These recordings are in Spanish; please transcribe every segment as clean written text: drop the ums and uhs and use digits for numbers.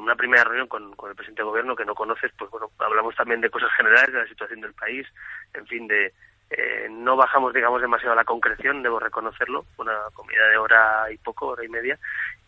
una primera reunión con el presidente del gobierno que no conoces, pues bueno, hablamos también de cosas generales, de la situación del país, en fin, no bajamos, digamos, demasiado a la concreción, debo reconocerlo, una comida de hora y media,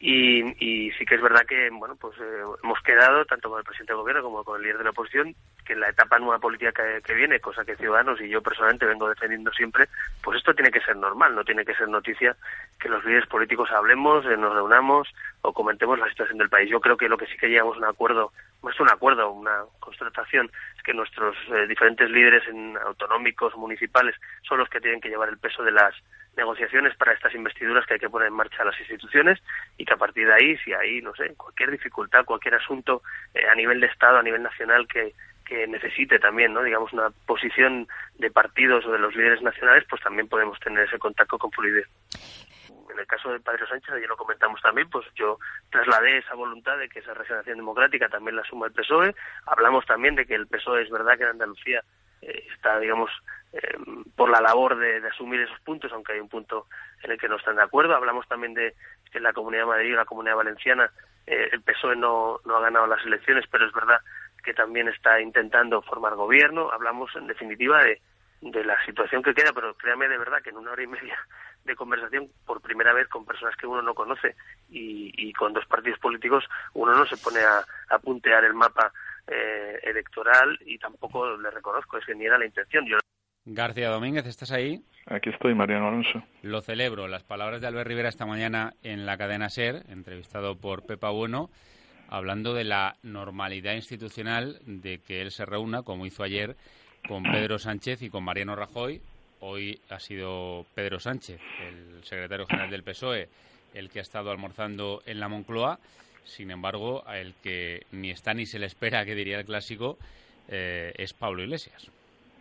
y sí que es verdad que, bueno, pues hemos quedado, tanto con el presidente del gobierno como con el líder de la oposición, que en la etapa nueva política que viene, cosa que Ciudadanos y yo personalmente vengo defendiendo siempre, pues esto tiene que ser normal, no tiene que ser noticia que los líderes políticos hablemos, nos reunamos o comentemos la situación del país. Yo creo que lo que sí que llegamos a un acuerdo, no es un acuerdo, una constatación, es que nuestros diferentes líderes autonómicos, municipales, son los que tienen que llevar el peso de las negociaciones para estas investiduras que hay que poner en marcha las instituciones, y que a partir de ahí, si hay, no sé, cualquier dificultad, cualquier asunto a nivel de Estado, a nivel nacional que necesite también, ¿no?, digamos, una posición de partidos o de los líderes nacionales, pues también podemos tener ese contacto con fluidez. En el caso de Pedro Sánchez, ayer lo comentamos también, pues yo trasladé esa voluntad de que esa regeneración democrática también la suma el PSOE. Hablamos también de que el PSOE, es verdad que en Andalucía está, digamos, por la labor de asumir esos puntos, aunque hay un punto en el que no están de acuerdo. Hablamos también de que en la Comunidad de Madrid y la Comunidad Valenciana el PSOE no ha ganado las elecciones, pero es verdad que también está intentando formar gobierno. Hablamos, en definitiva, de la situación que queda, pero créame de verdad que en una hora y media de conversación, por primera vez con personas que uno no conoce y con dos partidos políticos, uno no se pone a puntear el mapa electoral, y tampoco le reconozco, es que ni era la intención. García Domínguez, ¿estás ahí? Aquí estoy, Mariano Alonso. Lo celebro. Las palabras de Albert Rivera esta mañana en la cadena SER, entrevistado por Pepa Bueno, hablando de la normalidad institucional de que él se reúna, como hizo ayer, con Pedro Sánchez y con Mariano Rajoy. Hoy ha sido Pedro Sánchez, el secretario general del PSOE, el que ha estado almorzando en la Moncloa. Sin embargo, el que ni está ni se le espera, que diría el clásico, es Pablo Iglesias.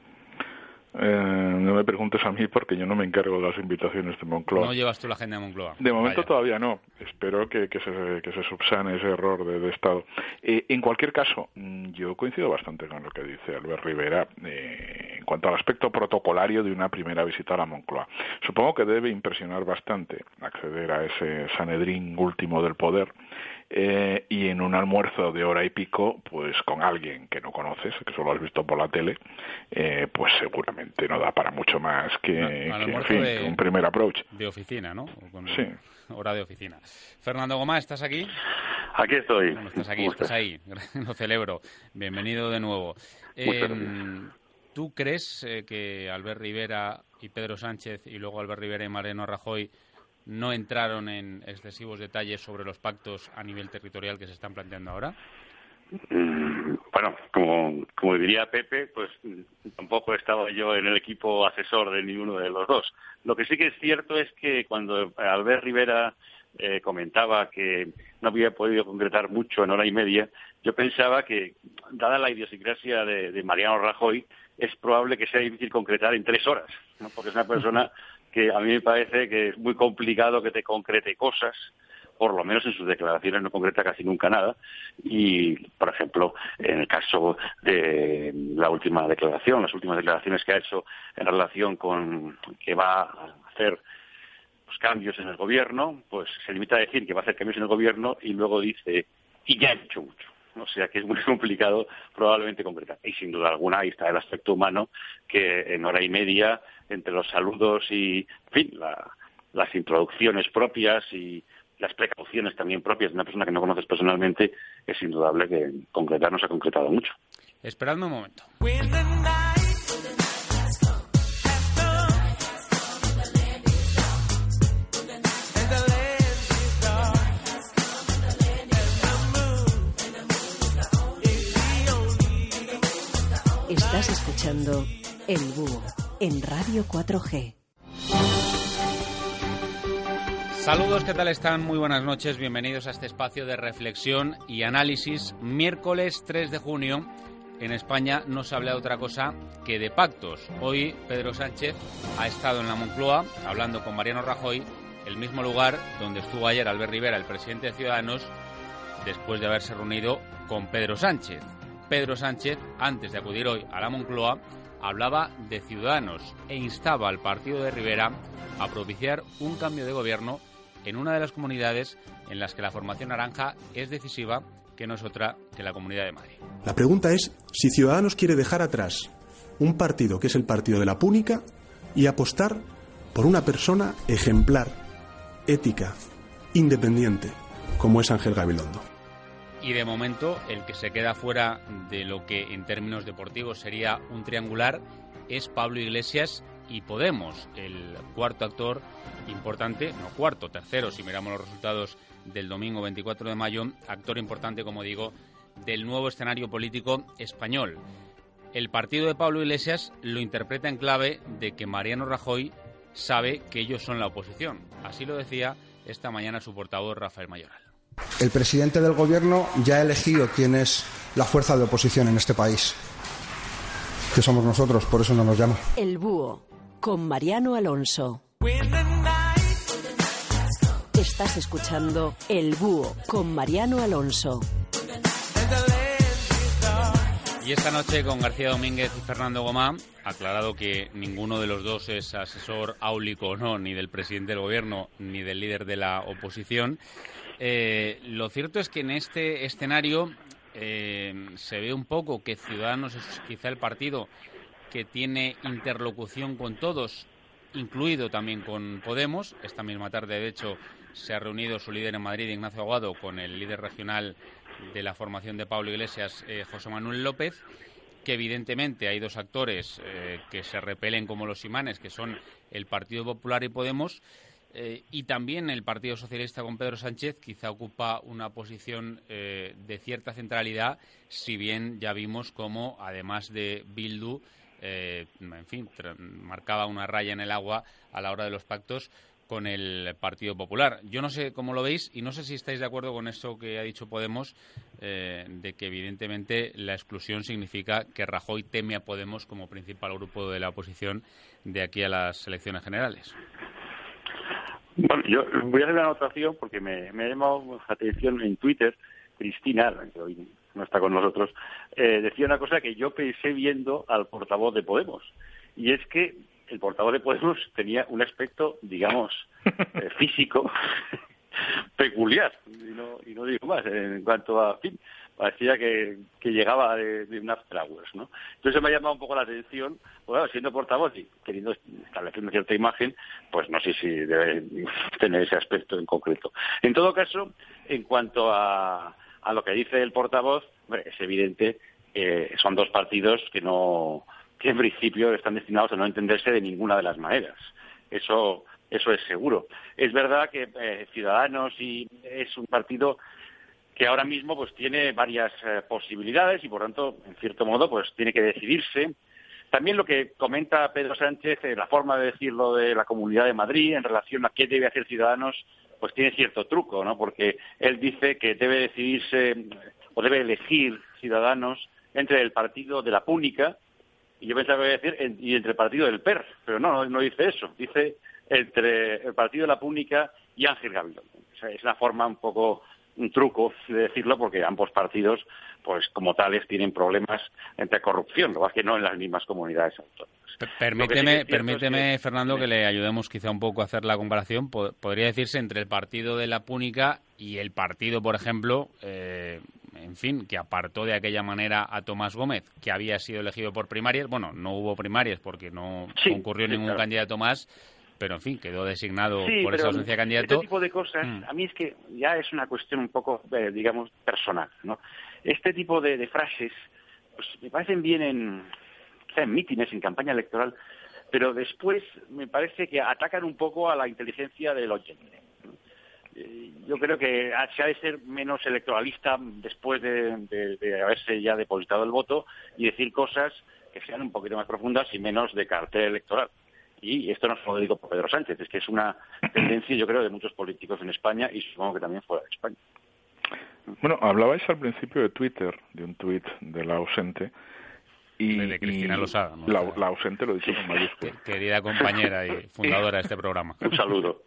No me preguntes a mí, porque yo no me encargo de las invitaciones de Moncloa. ¿No llevas tú la agenda de Moncloa? De momento todavía no. Espero que se subsane ese error de Estado. En cualquier caso, yo coincido bastante con lo que dice Albert Rivera en cuanto al aspecto protocolario de una primera visita a la Moncloa. Supongo que debe impresionar bastante acceder a ese Sanedrín último del poder, y en un almuerzo de hora y pico, pues con alguien que no conoces, que solo has visto por la tele, pues seguramente no da para mucho más que un primer approach. De oficina, ¿no? Sí. Hora de oficina. Fernando Gomá, ¿estás aquí? Aquí estoy. Bueno, estás aquí, estás ahí. Lo celebro. Bienvenido de nuevo. ¿Tú crees que Albert Rivera y Pedro Sánchez, y luego Albert Rivera y Mariano Rajoy, no entraron en excesivos detalles sobre los pactos a nivel territorial que se están planteando ahora? Bueno, como diría Pepe, pues tampoco estaba yo en el equipo asesor de ninguno de los dos. Lo que sí que es cierto es que cuando Albert Rivera comentaba que no había podido concretar mucho en hora y media, yo pensaba que, dada la idiosincrasia de Mariano Rajoy, es probable que sea difícil concretar en 3 horas, ¿no? Porque es una persona que a mí me parece que es muy complicado que te concrete cosas, por lo menos en sus declaraciones no concreta casi nunca nada. Y, por ejemplo, en el caso de las últimas declaraciones que ha hecho en relación con que va a hacer los cambios en el gobierno, pues se limita a decir que va a hacer cambios en el gobierno y luego dice, y ya he hecho mucho. O sea que es muy complicado probablemente concretar. Y sin duda alguna ahí está el aspecto humano, que en hora y media, entre los saludos y, en fin, las introducciones propias y las precauciones también propias de una persona que no conoces personalmente, es indudable que concretar no se ha concretado mucho. Esperadme un momento. Estás escuchando El Búho en Radio 4G. Saludos, ¿qué tal están? Muy buenas noches, bienvenidos a este espacio de reflexión y análisis. Miércoles 3 de junio, en España no se habla de otra cosa que de pactos. Hoy Pedro Sánchez ha estado en la Moncloa hablando con Mariano Rajoy, el mismo lugar donde estuvo ayer Albert Rivera, el presidente de Ciudadanos, después de haberse reunido con Pedro Sánchez. Pedro Sánchez, antes de acudir hoy a la Moncloa, hablaba de Ciudadanos e instaba al partido de Rivera a propiciar un cambio de gobierno en una de las comunidades en las que la formación naranja es decisiva que no es otra que la Comunidad de Madrid. La pregunta es si Ciudadanos quiere dejar atrás un partido que es el partido de la púnica y apostar por una persona ejemplar, ética, independiente, como es Ángel Gabilondo. Y de momento, el que se queda fuera de lo que en términos deportivos sería un triangular es Pablo Iglesias y Podemos, el cuarto actor importante, no cuarto, tercero, si miramos los resultados del domingo 24 de mayo, actor importante, como digo, del nuevo escenario político español. El partido de Pablo Iglesias lo interpreta en clave de que Mariano Rajoy sabe que ellos son la oposición. Así lo decía esta mañana su portavoz, Rafael Mayoral. El presidente del Gobierno ya ha elegido quién es la fuerza de oposición en este país. Que somos nosotros, por eso no nos llama. El Búho, con Mariano Alonso. Estás escuchando El Búho, con Mariano Alonso. Y esta noche con García Domínguez y Fernando Gomá, aclarado que ninguno de los dos es asesor áulico, no, ni del presidente del Gobierno ni del líder de la oposición. Lo cierto es que en este escenario se ve un poco que Ciudadanos es quizá el partido que tiene interlocución con todos, incluido también con Podemos. Esta misma tarde, de hecho, se ha reunido su líder en Madrid, Ignacio Aguado, con el líder regional de la formación de Pablo Iglesias, José Manuel López, que evidentemente hay dos actores que se repelen como los imanes, que son el Partido Popular y Podemos, y también el Partido Socialista con Pedro Sánchez quizá ocupa una posición de cierta centralidad, si bien ya vimos cómo, además de Bildu, marcaba una raya en el agua a la hora de los pactos con el Partido Popular. Yo no sé cómo lo veis y no sé si estáis de acuerdo con eso que ha dicho Podemos, de que evidentemente la exclusión significa que Rajoy teme a Podemos como principal grupo de la oposición de aquí a las elecciones generales. Bueno, yo voy a hacer una anotación porque me ha llamado la atención en Twitter. Cristina, que hoy no está con nosotros, decía una cosa que yo pensé viendo al portavoz de Podemos, y es que el portavoz de Podemos tenía un aspecto, digamos, físico peculiar, y no digo más, en cuanto a, en fin, parecía que llegaba de un after hours, ¿no? Entonces me ha llamado un poco la atención, bueno, siendo portavoz y queriendo establecer una cierta imagen, pues no sé si debe tener ese aspecto en concreto. En todo caso, en cuanto a lo que dice el portavoz, hombre, es evidente que son dos partidos que en principio están destinados a no entenderse de ninguna de las maneras. Eso es seguro. Es verdad que Ciudadanos es un partido que ahora mismo pues tiene varias posibilidades y por tanto, en cierto modo, pues tiene que decidirse. También lo que comenta Pedro Sánchez, la forma de decirlo de la Comunidad de Madrid en relación a qué debe hacer Ciudadanos, pues tiene cierto truco, ¿no? Porque él dice que debe decidirse o debe elegir Ciudadanos entre el partido de la púnica, y yo pensaba que iba a decir y entre el partido del PER, pero no dice eso, dice entre el partido de la púnica y Ángel Gabilondo. O sea, es una forma un poco, un truco de decirlo, porque ambos partidos, pues como tales, tienen problemas entre corrupción, lo que es que no en las mismas comunidades autónomas. Permíteme, Fernando, que le ayudemos quizá un poco a hacer la comparación. Podría decirse entre el partido de la púnica y el partido, por ejemplo, que apartó de aquella manera a Tomás Gómez, que había sido elegido por primarias. Bueno, no hubo primarias porque no concurrió ningún candidato más, pero en fin, quedó designado por esa ausencia de candidato. Este tipo de cosas, a mí es que ya es una cuestión un poco, digamos, personal, ¿no? Este tipo de frases, pues me parecen bien en mítines, en campaña electoral, pero después me parece que atacan un poco a la inteligencia del oyente. Yo creo que se ha de ser menos electoralista después de haberse ya depositado el voto y decir cosas que sean un poquito más profundas y menos de cartel electoral. Y esto no solo lo digo por Pedro Sánchez, es que es una tendencia, yo creo, de muchos políticos en España y supongo que también fuera de España. Bueno, hablabais al principio de Twitter, de un tuit de la ausente. De Cristina Losada, ¿no? La ausente lo he dicho con mayúsculas. Querida compañera y fundadora de este programa. Un saludo.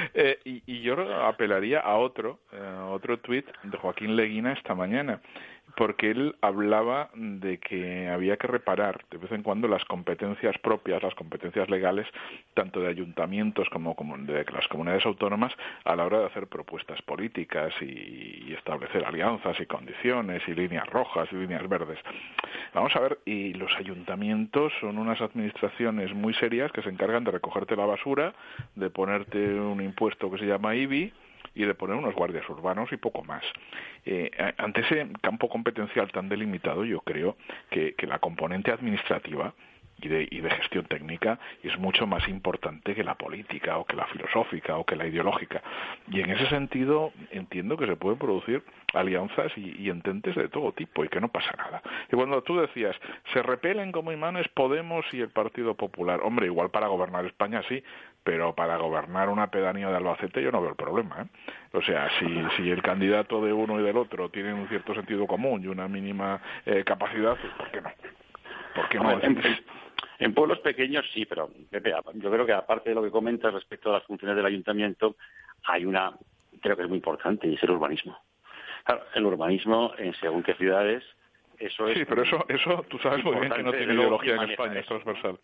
Y yo apelaría a otro tuit de Joaquín Leguina esta mañana, porque él hablaba de que había que reparar de vez en cuando las competencias propias, las competencias legales, tanto de ayuntamientos como de las comunidades autónomas, a la hora de hacer propuestas políticas y establecer alianzas y condiciones y líneas rojas y líneas verdes. Vamos a ver, y los ayuntamientos son unas administraciones muy serias que se encargan de recogerte la basura, de ponerte un impuesto que se llama IBI y de poner unos guardias urbanos y poco más. Ante ese campo competencial tan delimitado, yo creo que la componente administrativa y de gestión técnica es mucho más importante que la política o que la filosófica o que la ideológica. Y en ese sentido entiendo que se pueden producir alianzas y ententes de todo tipo y que no pasa nada. Y cuando tú decías, se repelen como imanes Podemos y el Partido Popular, hombre, igual para gobernar España sí, pero para gobernar una pedanía de Albacete yo no veo el problema, ¿eh? O sea, si el candidato de uno y del otro tienen un cierto sentido común y una mínima capacidad, pues ¿por qué no? ¿Por qué no? En pueblos pequeños sí, pero Pepe, yo creo que aparte de lo que comentas respecto a las funciones del ayuntamiento, hay una, creo que es muy importante, y es el urbanismo. Claro, el urbanismo en según qué ciudades, eso es... Sí, pero eso tú sabes muy bien que no tiene ideología en España, es transversal.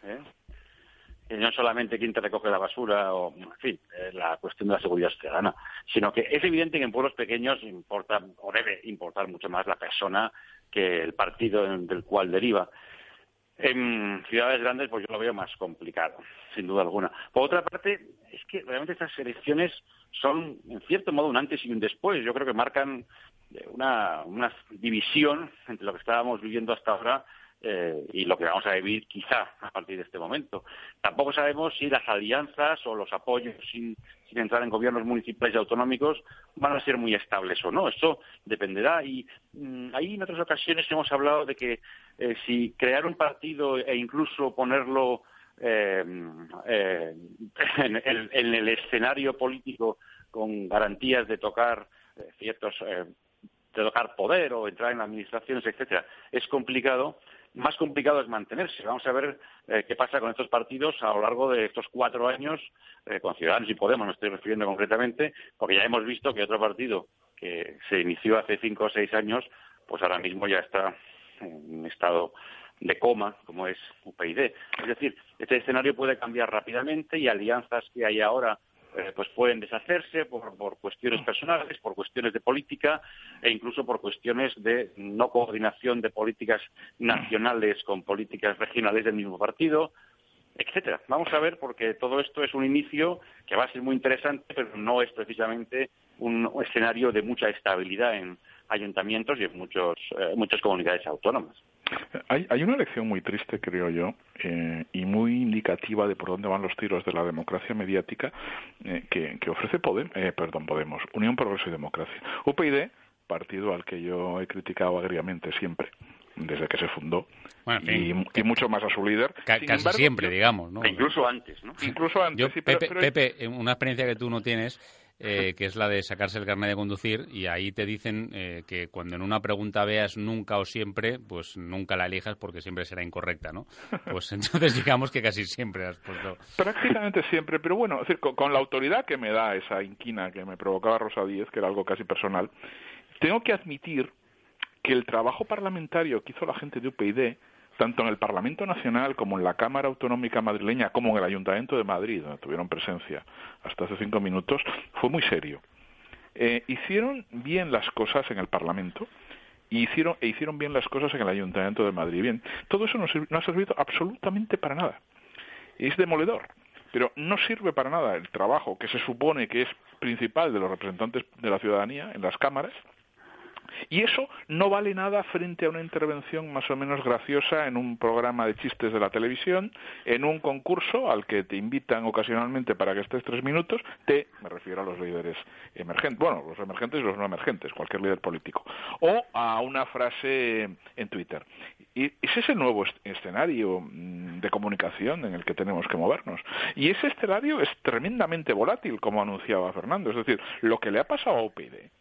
No solamente quién te recoge la basura o, en fin, la cuestión de la seguridad ciudadana, sino que es evidente que en pueblos pequeños importa o debe importar mucho más la persona que el partido del cual deriva. En ciudades grandes pues yo lo veo más complicado, sin duda alguna. Por otra parte, es que realmente estas elecciones son, en cierto modo, un antes y un después. Yo creo que marcan una división entre lo que estábamos viviendo hasta ahora y lo que vamos a vivir quizá a partir de este momento. Tampoco sabemos si las alianzas o los apoyos sin entrar en gobiernos municipales y autonómicos van a ser muy estables o no. Eso dependerá. Y ahí en otras ocasiones hemos hablado de que si crear un partido e incluso ponerlo en el escenario político con garantías de tocar de tocar poder o entrar en administraciones, etcétera, es complicado. Más complicado es mantenerse. Vamos a ver qué pasa con estos partidos a lo largo de estos 4 años, con Ciudadanos y Podemos, me estoy refiriendo concretamente, porque ya hemos visto que otro partido que se inició hace 5 o 6 años, pues ahora mismo ya está en un estado de coma, como es UPyD. Es decir, este escenario puede cambiar rápidamente y alianzas que hay ahora pues pueden deshacerse por cuestiones personales, por cuestiones de política e incluso por cuestiones de no coordinación de políticas nacionales con políticas regionales del mismo partido, etcétera. Vamos a ver, porque todo esto es un inicio que va a ser muy interesante, pero no es precisamente un escenario de mucha estabilidad en ayuntamientos y en muchas comunidades autónomas. Hay una elección muy triste, creo yo, y muy indicativa de por dónde van los tiros de la democracia mediática que ofrece Podemos, Unión, Progreso y Democracia. UPyD, partido al que yo he criticado agriamente siempre, desde que se fundó, bueno, y mucho más a su líder. Casi embargo, siempre, digamos, ¿no? Incluso antes, ¿no? Incluso antes, yo, sí, Pepe, una experiencia que tú no tienes... que es la de sacarse el carnet de conducir, y ahí te dicen que cuando en una pregunta veas nunca o siempre, pues nunca la elijas porque siempre será incorrecta, ¿no? Pues entonces digamos que casi siempre has puesto... Prácticamente siempre, pero bueno, es decir, con la autoridad que me da esa inquina que me provocaba Rosa Díez, que era algo casi personal, tengo que admitir que el trabajo parlamentario que hizo la gente de UPyD, tanto en el Parlamento Nacional como en la Cámara Autonómica madrileña, como en el Ayuntamiento de Madrid, donde tuvieron presencia hasta hace 5 minutos, fue muy serio. Hicieron bien las cosas en el Parlamento y hicieron bien las cosas en el Ayuntamiento de Madrid. Bien, todo eso no ha servido absolutamente para nada. Es demoledor, pero no sirve para nada el trabajo que se supone que es principal de los representantes de la ciudadanía en las cámaras. Y eso no vale nada frente a una intervención más o menos graciosa en un programa de chistes de la televisión, en un concurso al que te invitan ocasionalmente para que estés 3 minutos, me refiero a los líderes emergentes, bueno, los emergentes y los no emergentes, cualquier líder político, o a una frase en Twitter. Y ese es el nuevo escenario de comunicación en el que tenemos que movernos. Y ese escenario es tremendamente volátil, como anunciaba Fernando. Es decir, lo que le ha pasado a UPyD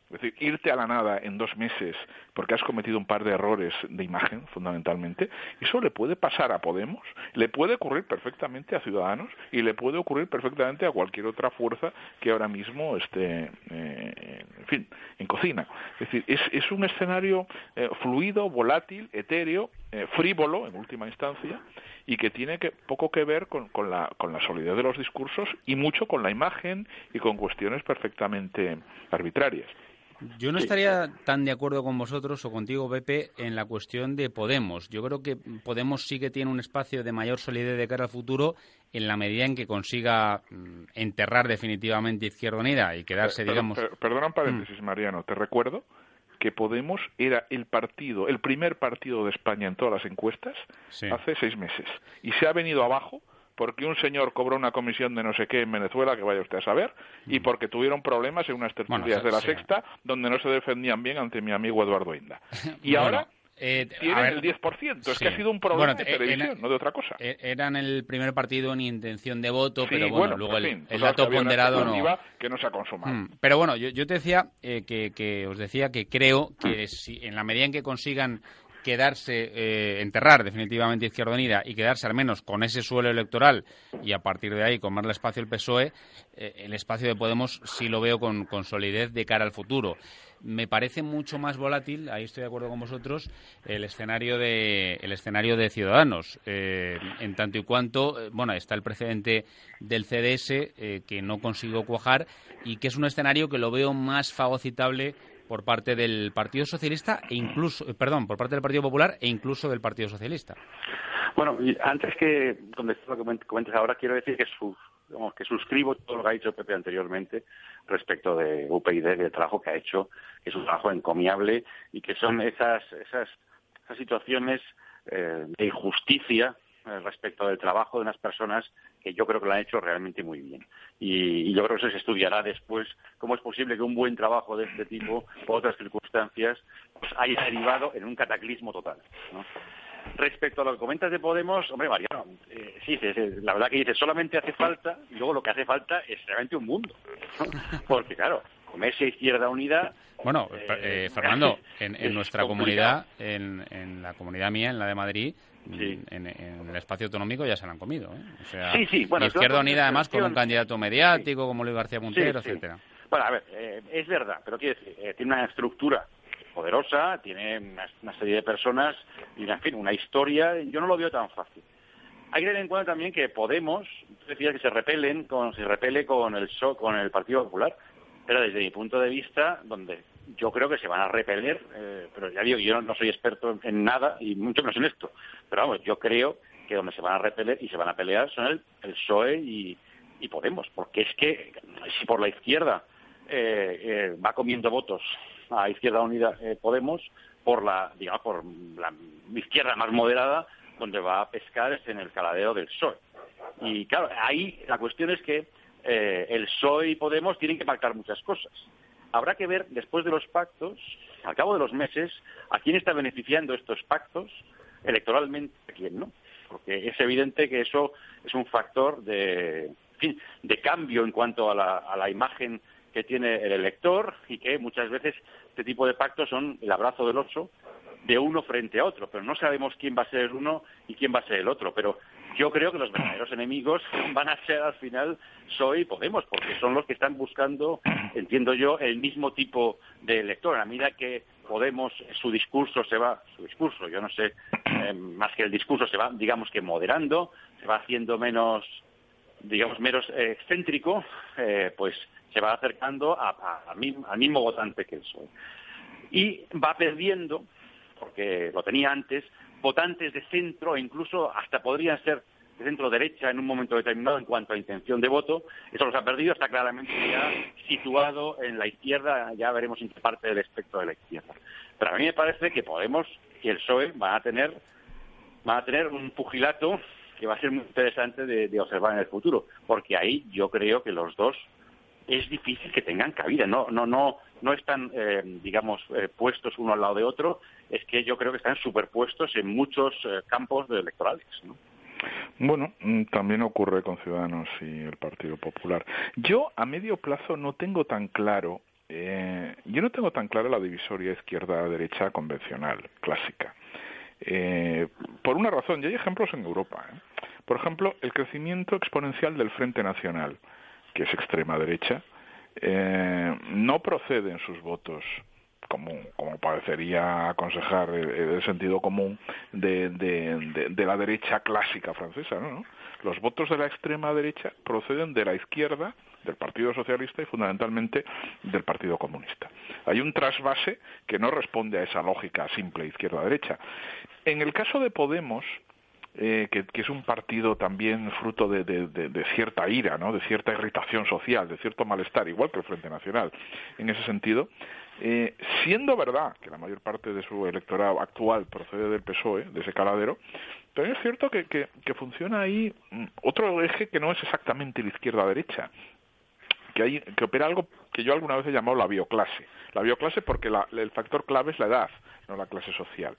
Es decir, irte a la nada en 2 meses porque has cometido un par de errores de imagen, fundamentalmente, eso le puede pasar a Podemos, le puede ocurrir perfectamente a Ciudadanos y le puede ocurrir perfectamente a cualquier otra fuerza que ahora mismo esté, en fin, en cocina. Es decir, es un escenario fluido, volátil, etéreo, frívolo, en última instancia, y que tiene poco que ver con la solidez de los discursos y mucho con la imagen y con cuestiones perfectamente arbitrarias. Yo no estaría tan de acuerdo con vosotros o contigo, Pepe, en la cuestión de Podemos. Yo creo que Podemos sí que tiene un espacio de mayor solidez de cara al futuro en la medida en que consiga enterrar definitivamente Izquierda Unida y quedarse, digamos... Perdona un paréntesis, Mariano. Te recuerdo que Podemos era el primer partido de España en todas las encuestas hace 6 meses. Y se ha venido abajo porque un señor cobró una comisión de no sé qué en Venezuela, que vaya usted a saber, y porque tuvieron problemas en unas tertulias de La Sexta, donde no se defendían bien ante mi amigo Eduardo Inda. Y ahora tienen el 10%, es que ha sido un problema de televisión, no de otra cosa. Eran el primer partido en intención de voto, pero luego el dato ponderado no... que no se ha consumado. Pero bueno, yo te decía que os decía que creo que si en la medida en que consigan quedarse, enterrar definitivamente Izquierda Unida y quedarse al menos con ese suelo electoral y a partir de ahí comerle espacio el PSOE, el espacio de Podemos sí lo veo con solidez de cara al futuro. Me parece mucho más volátil, ahí estoy de acuerdo con vosotros, el escenario de Ciudadanos, en tanto y cuanto, está el precedente del CDS que no consiguió cuajar y que es un escenario que lo veo más fagocitable por parte del Partido Socialista por parte del Partido Popular e incluso del Partido Socialista. Bueno, y antes que contestar lo que comentes ahora, quiero decir que suscribo todo lo que ha dicho Pepe anteriormente respecto de UPyD, del trabajo que ha hecho, que es un trabajo encomiable y que son esas situaciones de injusticia respecto del trabajo de unas personas que yo creo que lo han hecho realmente muy bien. Y yo creo que eso se estudiará después, cómo es posible que un buen trabajo de este tipo, por otras circunstancias, pues haya derivado en un cataclismo total, ¿no? Respecto a lo que comentas de Podemos, hombre, Mariano, sí, la verdad que dices, solamente hace falta, y luego lo que hace falta es realmente un mundo, ¿no? Porque claro, con esa Izquierda Unida... Bueno, Fernando, en nuestra comunidad, en la comunidad mía, en la de Madrid, en el espacio autonómico ya se la han comido, ¿eh? O sea, bueno, Izquierda Unida además con un candidato mediático como Luis García Montero, etcétera. Bueno, a ver, es verdad, pero quiero decir, tiene una estructura poderosa, tiene una serie de personas y, en fin, una historia. Yo no lo veo tan fácil. Hay que tener en cuenta también que Podemos, decía que se repele con el Partido Popular, pero desde mi punto de vista, donde yo creo que se van a repeler, pero ya digo, yo no soy experto en nada y mucho menos en esto, pero vamos, yo creo que donde se van a repeler y se van a pelear son el PSOE y Podemos, porque es que si por la izquierda va comiendo votos a Izquierda Unida Podemos, por la izquierda más moderada, donde va a pescar es en el caladero del PSOE. Y claro, ahí la cuestión es que el PSOE y Podemos tienen que pactar muchas cosas. Habrá que ver, después de los pactos, al cabo de los meses, a quién está beneficiando estos pactos electoralmente, a quién no. Porque es evidente que eso es un factor de cambio en cuanto a la imagen que tiene el elector y que muchas veces este tipo de pactos son el abrazo del oso de uno frente a otro, pero no sabemos quién va a ser el uno y quién va a ser el otro, pero yo creo que los verdaderos enemigos van a ser al final PSOE y Podemos, porque son los que están buscando, entiendo yo, el mismo tipo de elector. A medida que Podemos, su discurso, yo no sé, más que el discurso, se va, digamos que moderando, se va haciendo menos excéntrico, pues se va acercando al mismo votante que el PSOE. Y va perdiendo, porque lo tenía antes, votantes de centro e incluso hasta podrían ser de centro-derecha en un momento determinado en cuanto a intención de voto. Eso los ha perdido, está claramente ya situado en la izquierda, ya veremos en qué parte del espectro de la izquierda. Pero a mí me parece que Podemos y el PSOE van a tener un pugilato que va a ser muy interesante de observar en el futuro, porque ahí yo creo que los dos es difícil que tengan cabida, no están, puestos uno al lado de otro, es que yo creo que están superpuestos en muchos campos electorales, ¿no? Bueno, también ocurre con Ciudadanos y el Partido Popular. Yo, a medio plazo, no tengo tan claro yo no tengo tan clara la divisoria izquierda-derecha convencional, clásica. Por una razón, y hay ejemplos en Europa. Por ejemplo, el crecimiento exponencial del Frente Nacional, que es extrema derecha, no procede en sus votos, como parecería aconsejar el sentido común de la derecha clásica francesa, ¿no? Los votos de la extrema derecha proceden de la izquierda, del Partido Socialista y fundamentalmente del Partido Comunista. Hay un trasvase que no responde a esa lógica simple izquierda-derecha. En el caso de Podemos, que es un partido también fruto de cierta ira, ¿no? De cierta irritación social, de cierto malestar, igual que el Frente Nacional, en ese sentido, siendo verdad que la mayor parte de su electorado actual procede del PSOE, de ese caladero, también es cierto que funciona ahí otro eje que no es exactamente la izquierda-derecha, que opera algo que yo alguna vez he llamado la bioclase. La bioclase porque el factor clave es la edad, no la clase social.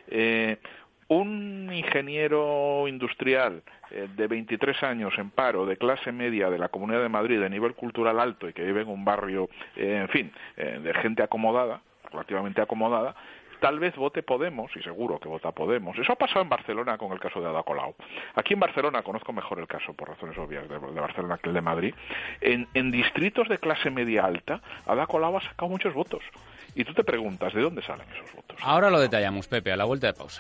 Un ingeniero industrial de 23 años en paro, de clase media de la Comunidad de Madrid, de nivel cultural alto y que vive en un barrio, de gente acomodada, relativamente acomodada, tal vez vote Podemos, y seguro que vota Podemos. Eso ha pasado en Barcelona con el caso de Ada Colau. Aquí en Barcelona, conozco mejor el caso, por razones obvias, de Barcelona que el de Madrid. En distritos de clase media alta, Ada Colau ha sacado muchos votos. Y tú te preguntas, ¿de dónde salen esos votos? Ahora lo detallamos, Pepe, a la vuelta de pausa.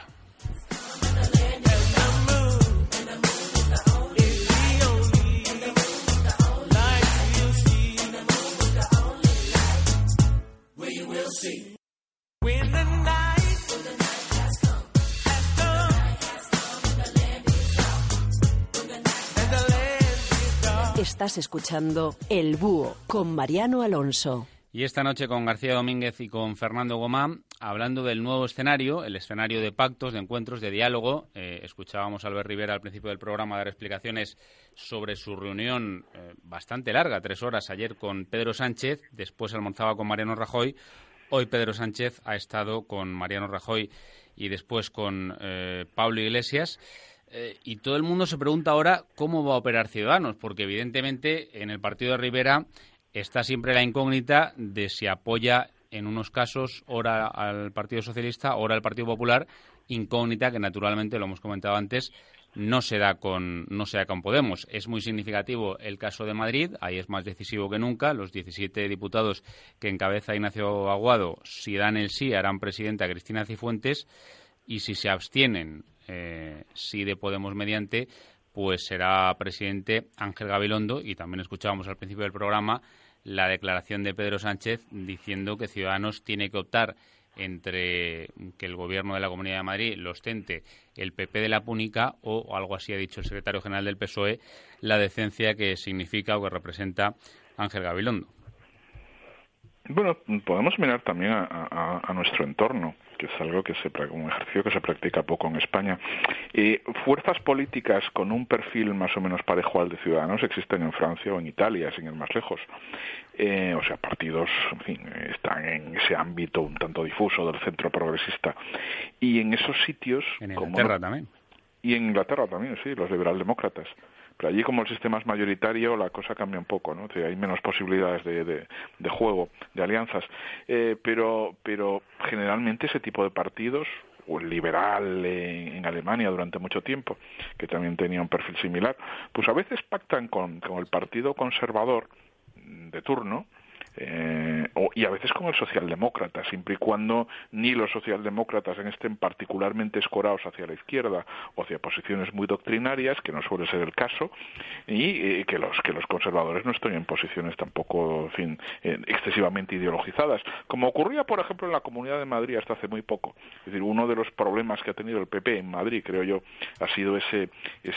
Estás escuchando El Búho con Mariano Alonso. Y esta noche con García Domínguez y con Fernando Gomá, hablando del nuevo escenario, el escenario de pactos, de encuentros, de diálogo. Escuchábamos a Albert Rivera al principio del programa dar explicaciones sobre su reunión bastante larga, 3 horas ayer con Pedro Sánchez, después almorzaba con Mariano Rajoy. Hoy Pedro Sánchez ha estado con Mariano Rajoy y después con Pablo Iglesias. Y todo el mundo se pregunta ahora cómo va a operar Ciudadanos, porque evidentemente en el partido de Rivera está siempre la incógnita de si apoya en unos casos ora al Partido Socialista, ora al Partido Popular, incógnita que naturalmente, lo hemos comentado antes, no se da con Podemos. Es muy significativo el caso de Madrid, ahí es más decisivo que nunca. Los 17 diputados que encabeza Ignacio Aguado, si dan el sí, harán presidenta a Cristina Cifuentes, y si se abstienen, sí de Podemos mediante, pues será presidente Ángel Gabilondo. Y también escuchábamos al principio del programa la declaración de Pedro Sánchez diciendo que Ciudadanos tiene que optar entre que el gobierno de la Comunidad de Madrid lo ostente el PP de la Púnica o algo así ha dicho el secretario general del PSOE, la decencia que significa o que representa Ángel Gabilondo. Bueno, podemos mirar también a nuestro entorno, que es algo un ejercicio que se practica poco en España. Fuerzas políticas con un perfil más o menos parejo al de Ciudadanos existen en Francia o en Italia, sin ir más lejos. O sea, partidos, en fin, están en ese ámbito un tanto difuso del centro progresista. Y en esos sitios... En Inglaterra también. Y en Inglaterra también, sí, los liberaldemócratas. Pero allí, como el sistema es mayoritario, la cosa cambia un poco, ¿no? O sea, hay menos posibilidades de juego, de alianzas. Pero generalmente ese tipo de partidos, o el liberal en Alemania durante mucho tiempo, que también tenía un perfil similar, pues a veces pactan con el partido conservador de turno, y a veces con el socialdemócrata, siempre y cuando ni los socialdemócratas estén particularmente escorados hacia la izquierda o hacia posiciones muy doctrinarias, que no suele ser el caso, y que los conservadores no estén en posiciones tampoco, en fin, excesivamente ideologizadas, como ocurría, por ejemplo, en la Comunidad de Madrid hasta hace muy poco. Es decir, uno de los problemas que ha tenido el PP en Madrid, creo yo, ha sido ese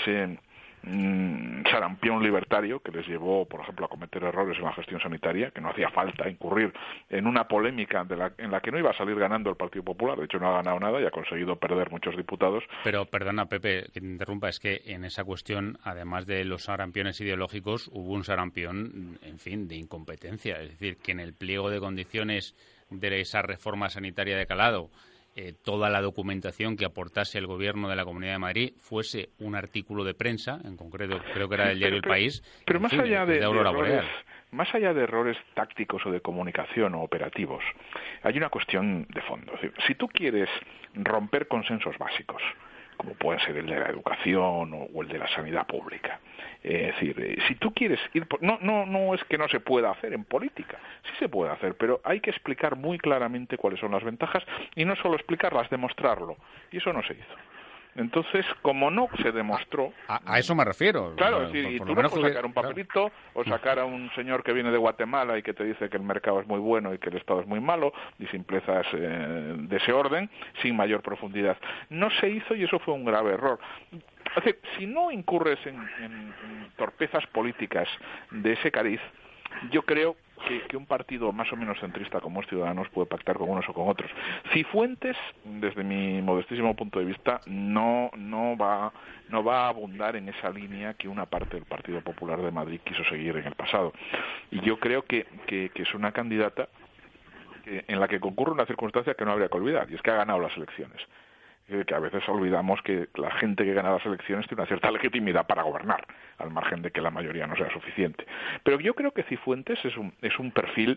sarampión libertario que les llevó, por ejemplo, a cometer errores en la gestión sanitaria, que no hacía falta incurrir en una polémica en la que no iba a salir ganando el Partido Popular. De hecho, no ha ganado nada y ha conseguido perder muchos diputados. Pero, perdona, Pepe, que te interrumpa, es que en esa cuestión, además de los sarampiones ideológicos, hubo un sarampión, en fin, de incompetencia. Es decir, que en el pliego de condiciones de esa reforma sanitaria de calado, toda la documentación que aportase el gobierno de la Comunidad de Madrid fuese un artículo de prensa, en concreto creo que era del diario El País, pero más allá de Aurora Boreal. más allá de errores tácticos o de comunicación o operativos, hay una cuestión de fondo. Es decir, si tú quieres romper consensos básicos, como puede ser el de la educación o el de la sanidad pública. Es decir, si tú quieres ir... No es que no se pueda hacer en política, sí se puede hacer, pero hay que explicar muy claramente cuáles son las ventajas y no solo explicarlas, demostrarlo. Y eso no se hizo. Entonces, como no se demostró... A eso me refiero. Claro, es decir, y tú no puedes sacar un papelito o sacar a un señor que viene de Guatemala y que te dice que el mercado es muy bueno y que el Estado es muy malo, y simplezas de ese orden, sin mayor profundidad. No se hizo y eso fue un grave error. Es decir, si no incurres en torpezas políticas de ese cariz, yo creo que un partido más o menos centrista como es Ciudadanos puede pactar con unos o con otros. Cifuentes, desde mi modestísimo punto de vista, no va a abundar en esa línea que una parte del Partido Popular de Madrid quiso seguir en el pasado. Y yo creo que es una candidata en la que concurre una circunstancia que no habría que olvidar, y es que ha ganado las elecciones. Que a veces olvidamos que la gente que gana las elecciones tiene una cierta legitimidad para gobernar, al margen de que la mayoría no sea suficiente. Pero yo creo que Cifuentes es un perfil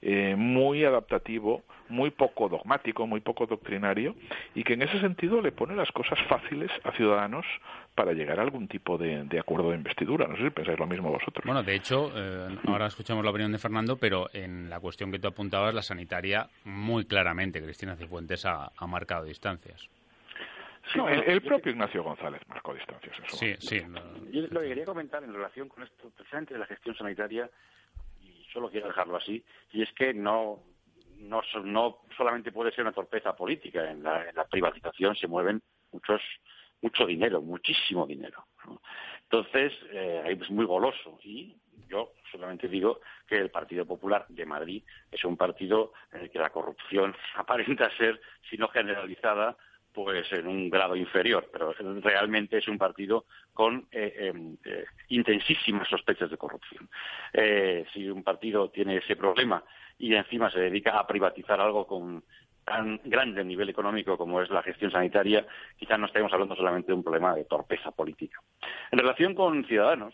muy adaptativo, muy poco dogmático, muy poco doctrinario, y que en ese sentido le pone las cosas fáciles a Ciudadanos para llegar a algún tipo de acuerdo de investidura. No sé si pensáis lo mismo vosotros. Bueno, de hecho, ahora escuchamos la opinión de Fernando, pero en la cuestión que tú apuntabas, la sanitaria, muy claramente Cristina Cifuentes ha marcado distancias. Sí, no, el propio Ignacio González marcó distancias. Eso. Sí. Yo lo que quería comentar en relación con esto, precisamente de la gestión sanitaria, y solo quiero dejarlo así, y es que no solamente puede ser una torpeza política. En la privatización se mueven mucho dinero, muchísimo dinero, ¿no? Entonces, es muy goloso, y yo solamente digo que el Partido Popular de Madrid es un partido en el que la corrupción aparenta ser, si no generalizada, pues en un grado inferior, pero realmente es un partido con intensísimas sospechas de corrupción. Si un partido tiene ese problema y encima se dedica a privatizar algo con tan grande nivel económico como es la gestión sanitaria, quizás no estemos hablando solamente de un problema de torpeza política. En relación con Ciudadanos,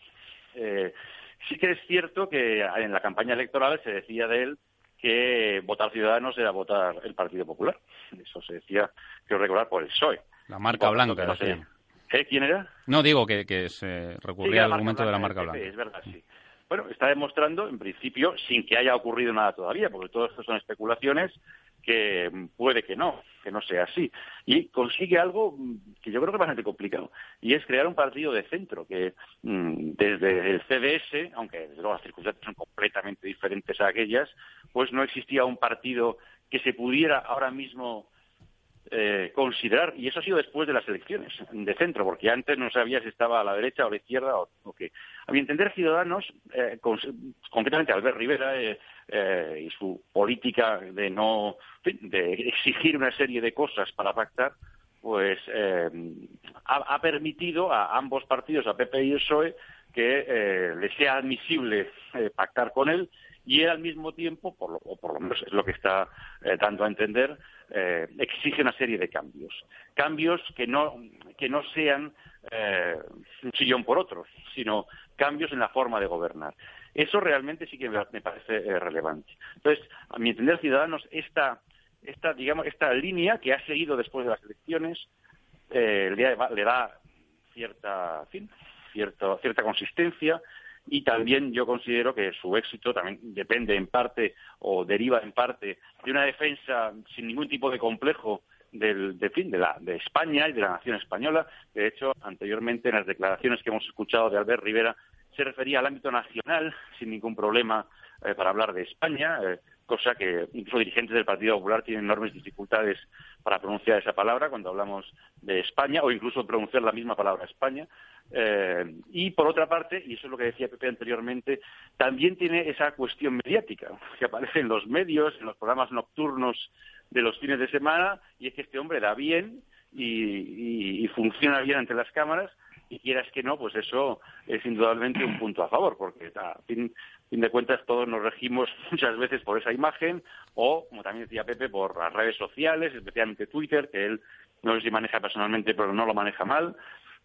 sí que es cierto que en la campaña electoral se decía de él que votar Ciudadanos era votar el Partido Popular. Eso se decía, quiero recordar, por el PSOE. La marca blanca. No sé. ¿Quién era? No, digo que se recurría al argumento de la marca blanca. Es verdad, sí. Bueno, está demostrando, en principio, sin que haya ocurrido nada todavía, porque todo esto son especulaciones, que puede que no sea así. Y consigue algo que yo creo que es bastante complicado, y es crear un partido de centro, que desde el CDS, aunque desde luego las circunstancias son completamente diferentes a aquellas, pues no existía un partido que se pudiera ahora mismo considerar, y eso ha sido después de las elecciones de centro, porque antes no sabía si estaba a la derecha o a la izquierda o qué. A mi entender, Ciudadanos, concretamente Albert Rivera y su política de exigir una serie de cosas para pactar, pues ha permitido a ambos partidos, a PP y el PSOE, que les sea admisible pactar con él, y él al mismo tiempo, o por lo menos es lo que está dando a entender, exige una serie de cambios que no sean un sillón por otro, sino cambios en la forma de gobernar. Eso realmente sí que me parece relevante. Entonces, a mi entender, Ciudadanos, esta línea que ha seguido después de las elecciones le da cierta consistencia. Y también yo considero que su éxito también depende en parte o deriva en parte de una defensa sin ningún tipo de complejo de España y de la nación española. De hecho, anteriormente en las declaraciones que hemos escuchado de Albert Rivera se refería al ámbito nacional sin ningún problema para hablar de España, cosa que incluso dirigentes del Partido Popular tienen enormes dificultades para pronunciar esa palabra cuando hablamos de España, o incluso pronunciar la misma palabra España. Y por otra parte, y eso es lo que decía Pepe anteriormente, también tiene esa cuestión mediática que aparece en los medios, en los programas nocturnos de los fines de semana, y es que este hombre da bien y funciona bien ante las cámaras, y quieras que no, pues eso es indudablemente un punto a favor, porque a fin de cuentas todos nos regimos muchas veces por esa imagen, o, como también decía Pepe, por las redes sociales, especialmente Twitter, que él no sé si maneja personalmente, pero no lo maneja mal.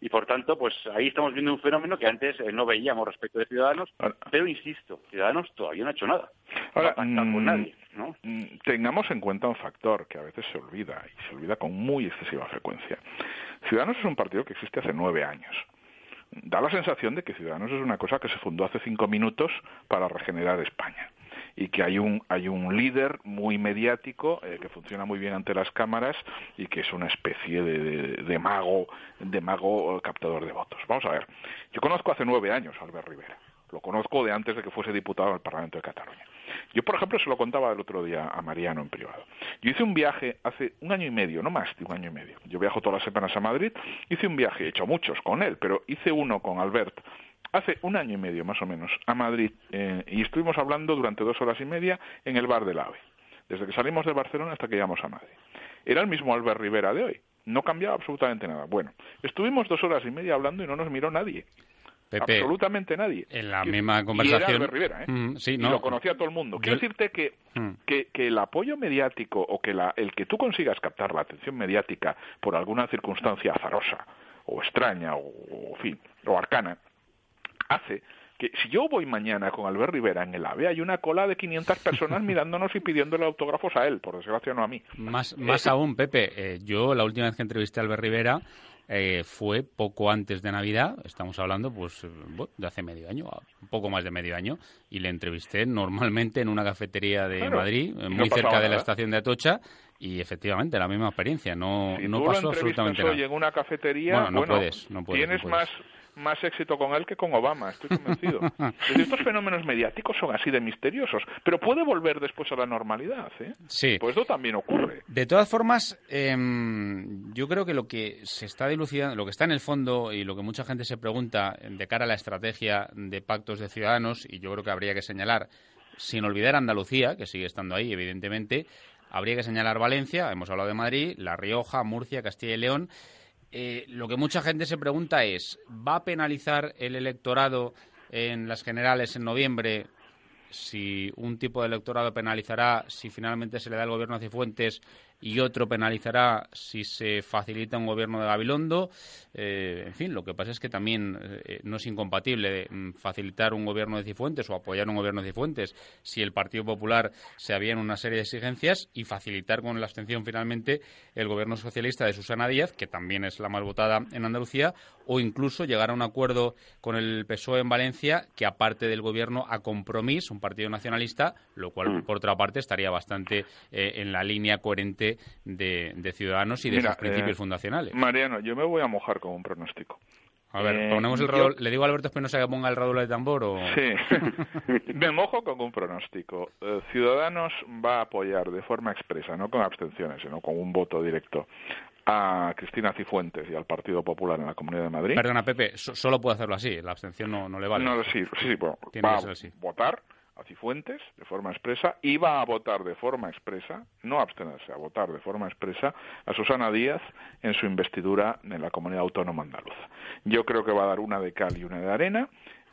Y por tanto, pues ahí estamos viendo un fenómeno que antes no veíamos respecto de Ciudadanos, pero insisto, Ciudadanos todavía no ha hecho nada. Ahora, no ha con nadie, ¿no? Tengamos en cuenta un factor que a veces se olvida, y se olvida con muy excesiva frecuencia. Ciudadanos es un partido que existe hace 9 años. Da la sensación de que Ciudadanos es una cosa que se fundó hace 5 minutos para regenerar España. Y que hay un líder muy mediático que funciona muy bien ante las cámaras y que es una especie de mago captador de votos. Vamos a ver, yo conozco hace 9 años a Albert Rivera, lo conozco de antes de que fuese diputado al Parlamento de Cataluña. Yo, por ejemplo, se lo contaba el otro día a Mariano en privado. Yo hice un viaje hace 1 año y medio, no más de 1 año y medio. Yo viajo todas las semanas a Madrid, hice un viaje, he hecho muchos con él, pero hice uno con Albert hace 1 año y medio más o menos a Madrid y estuvimos hablando durante 2 horas y media en el bar del AVE, desde que salimos de Barcelona hasta que llegamos a Madrid. Era el mismo Albert Rivera de hoy, no cambiaba absolutamente nada. Bueno, estuvimos 2 horas y media hablando y no nos miró nadie. Pepe, absolutamente nadie. En la misma conversación. Y era Albert Rivera, sí, y no, lo conocía todo el mundo. Quiero decirte que el apoyo mediático o que el que tú consigas captar la atención mediática por alguna circunstancia azarosa o extraña o arcana hace que si yo voy mañana con Albert Rivera en el AVE, hay una cola de 500 personas mirándonos y pidiéndole autógrafos a él, por desgracia no a mí. Más aún, Pepe, yo la última vez que entrevisté a Albert Rivera fue poco antes de Navidad, estamos hablando pues de hace medio año, un poco más de medio año, y le entrevisté normalmente en una cafetería de Madrid, muy cerca de la estación de Atocha, y efectivamente la misma experieción, no pasó absolutamente nada. Hoy en una cafetería, no puedes, tienes más éxito con él que con Obama, estoy convencido. Estos fenómenos mediáticos son así de misteriosos, pero puede volver después a la normalidad, ¿eh? Sí. Pues eso también ocurre. De todas formas, yo creo que lo que se está dilucidando, lo que está en el fondo y lo que mucha gente se pregunta de cara a la estrategia de pactos de Ciudadanos, y yo creo que habría que señalar, sin olvidar Andalucía, que sigue estando ahí, evidentemente, habría que señalar Valencia, hemos hablado de Madrid, La Rioja, Murcia, Castilla y León. Lo que mucha gente se pregunta es, ¿va a penalizar el electorado en las generales en noviembre? Si un tipo de electorado penalizará si finalmente se le da el gobierno a Cifuentes y otro penalizará si se facilita un gobierno de Gabilondo. En fin, lo que pasa es que también no es incompatible facilitar un gobierno de Cifuentes o apoyar un gobierno de Cifuentes si el Partido Popular se avía en una serie de exigencias y facilitar con la abstención finalmente el gobierno socialista de Susana Díaz, que también es la más votada en Andalucía, o incluso llegar a un acuerdo con el PSOE en Valencia que aparte del gobierno a Compromís, un partido nacionalista, lo cual por otra parte estaría bastante en la línea coherente de Ciudadanos y de sus principios fundacionales. Mariano, yo me voy a mojar con un pronóstico. A ver, ponemos el radul... ¿Le digo a Alberto Espinosa que ponga el radul de tambor o...? Sí, me mojo con un pronóstico. Ciudadanos va a apoyar de forma expresa, no con abstenciones, sino con un voto directo, a Cristina Cifuentes y al Partido Popular en la Comunidad de Madrid. Perdona, Pepe, solo puede hacerlo así, la abstención no le vale. No, sí, bueno, va a votar a Cifuentes de forma expresa y va a votar de forma expresa, no abstenerse, a votar de forma expresa a Susana Díaz en su investidura en la Comunidad Autónoma Andaluza. Yo creo que va a dar una de cal y una de arena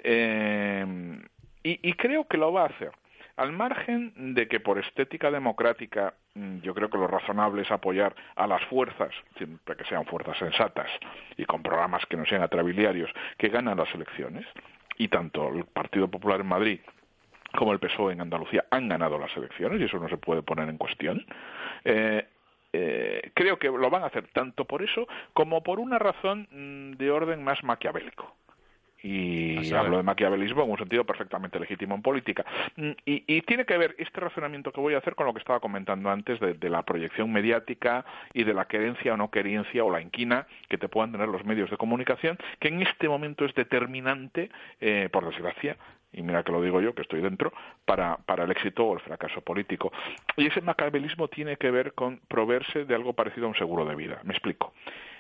y creo que lo va a hacer. Al margen de que por estética democrática yo creo que lo razonable es apoyar a las fuerzas, siempre que sean fuerzas sensatas y con programas que no sean atrabiliarios, que ganan las elecciones, y tanto el Partido Popular en Madrid como el PSOE en Andalucía han ganado las elecciones y eso no se puede poner en cuestión. Creo que lo van a hacer tanto por eso como por una razón de orden más maquiavélico. Y hablo de maquiavelismo en un sentido perfectamente legítimo en política. Y tiene que ver este razonamiento que voy a hacer con lo que estaba comentando antes de la proyección mediática y de la querencia o no querencia o la inquina que te puedan tener los medios de comunicación, que en este momento es determinante, por desgracia, y mira que lo digo yo, que estoy dentro, para el éxito o el fracaso político. Y ese maquiavelismo tiene que ver con proveerse de algo parecido a un seguro de vida. Me explico.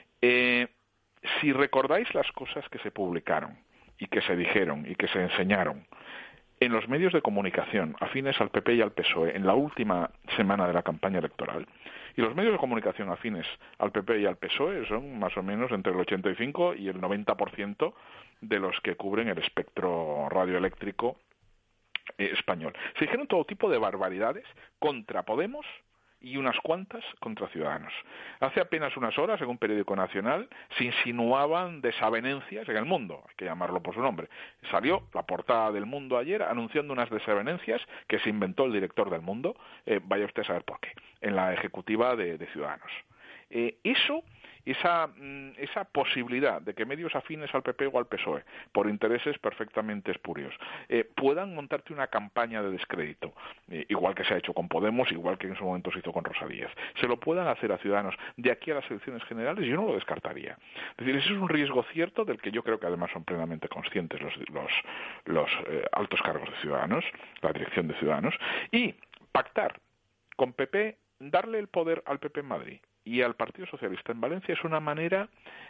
Si recordáis las cosas que se publicaron y que se dijeron y que se enseñaron en los medios de comunicación afines al PP y al PSOE en la última semana de la campaña electoral, y los medios de comunicación afines al PP y al PSOE son más o menos entre el 85 y el 90% de los que cubren el espectro radioeléctrico español. Se dijeron todo tipo de barbaridades contra Podemos y unas cuantas contra Ciudadanos. Hace apenas unas horas, en un periódico nacional, se insinuaban desavenencias en El Mundo, hay que llamarlo por su nombre. Salió la portada del Mundo ayer anunciando unas desavenencias que se inventó el director del Mundo, vaya usted a saber por qué, en la ejecutiva de Ciudadanos. Esa posibilidad de que medios afines al PP o al PSOE, por intereses perfectamente espurios, puedan montarte una campaña de descrédito, igual que se ha hecho con Podemos, igual que en su momento se hizo con Rosa Díez, se lo puedan hacer a Ciudadanos de aquí a las elecciones generales, yo no lo descartaría. Es decir, ese es un riesgo cierto del que yo creo que además son plenamente conscientes los altos cargos de Ciudadanos, la dirección de Ciudadanos, y pactar con PP, darle el poder al PP en Madrid y al Partido Socialista en Valencia es una manera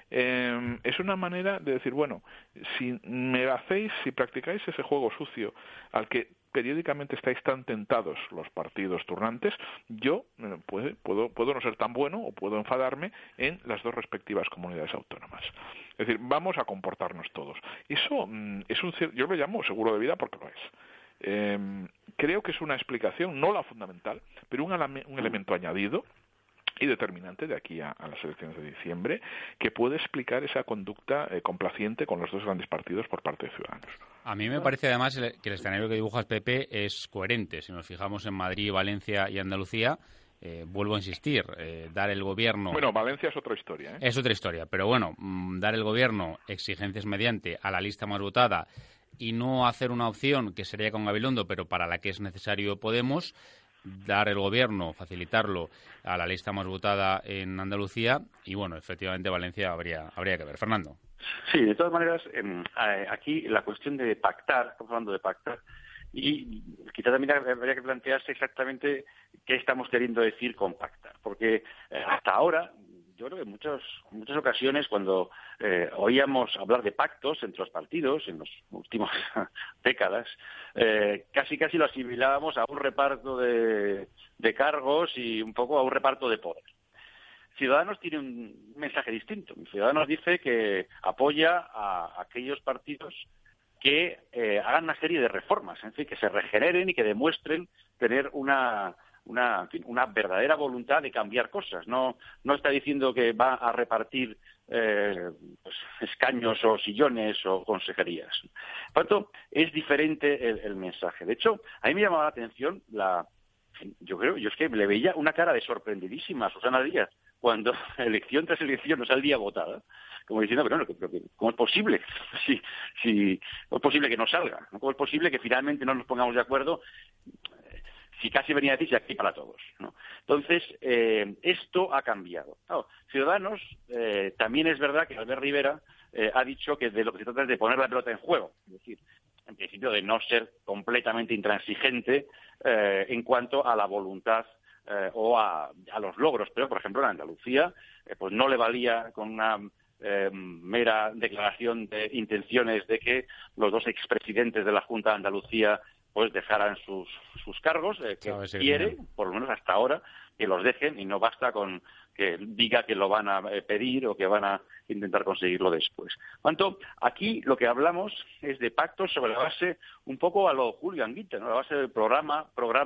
de decir, bueno, si me hacéis, si practicáis ese juego sucio al que periódicamente estáis tan tentados los partidos turnantes, yo puedo no ser tan bueno o puedo enfadarme en las dos respectivas comunidades autónomas. Es decir, vamos a comportarnos todos. Eso yo lo llamo seguro de vida porque lo es. Creo que es una explicación, no la fundamental, pero un elemento añadido y determinante de aquí a las elecciones de diciembre, que puede explicar esa conducta complaciente con los dos grandes partidos por parte de Ciudadanos. A mí me parece además que el escenario que dibuja el PP es coherente. Si nos fijamos en Madrid, Valencia y Andalucía, vuelvo a insistir, dar el gobierno... Bueno, Valencia es otra historia, Es otra historia, pero bueno, dar el gobierno exigencias mediante a la lista más votada y no hacer una opción que sería con Gabilondo, pero para la que es necesario Podemos, dar el gobierno, facilitarlo a la lista más votada en Andalucía y, bueno, efectivamente Valencia habría que ver. Fernando. Sí, de todas maneras, aquí la cuestión de pactar, estamos hablando de pactar, y quizá también habría que plantearse exactamente qué estamos queriendo decir con pactar, porque hasta ahora yo creo que en muchas ocasiones cuando oíamos hablar de pactos entre los partidos en las últimas décadas, casi lo asimilábamos a un reparto de cargos y un poco a un reparto de poder. Ciudadanos tiene un mensaje distinto. Ciudadanos dice que apoya a aquellos partidos que hagan una serie de reformas, en fin, que se regeneren y que demuestren tener una verdadera voluntad de cambiar cosas. No está diciendo que va a repartir escaños o sillones o consejerías. Por tanto, es diferente el mensaje. De hecho, a mí me llamaba la atención yo es que le veía una cara de sorprendidísima a Susana Díaz cuando elección tras elección no salía votada, como diciendo, pero ¿cómo es posible? ¿Cómo es posible que no salga? ¿Cómo es posible que finalmente no nos pongamos de acuerdo? Si casi venía a decir, si aquí para todos, ¿no? Entonces, esto ha cambiado. Claro, Ciudadanos, también es verdad que Albert Rivera ha dicho que de lo que se trata es de poner la pelota en juego, es decir, en principio de no ser completamente intransigente en cuanto a la voluntad o a los logros. Pero, por ejemplo, en Andalucía, pues no le valía con una mera declaración de intenciones de que los dos expresidentes de la Junta de Andalucía pues dejaran sus cargos, que quiere, por lo menos hasta ahora, que los dejen y no basta con que diga que lo van a pedir o que van a intentar conseguirlo después. Por tanto, aquí lo que hablamos es de pactos sobre la base un poco a lo Julio Anguita, ¿no? A la base de programa,